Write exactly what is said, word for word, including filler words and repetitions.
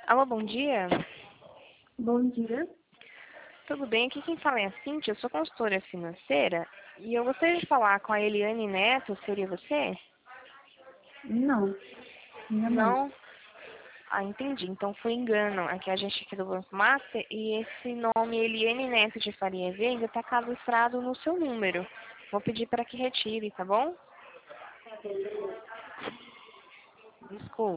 Alô, bom dia. Bom dia. Tudo bem? Aqui quem fala é a Cíntia, eu sou consultora financeira e eu gostaria de falar com a Eliane Neto, seria você? Não, minha mãe. Não? Ah, entendi. Então foi engano. Aqui a gente aqui do Banco Master e esse nome Eliane Neto de Faria Veiga está cadastrado no seu número. Vou pedir para que retire, tá bom? Desculpa.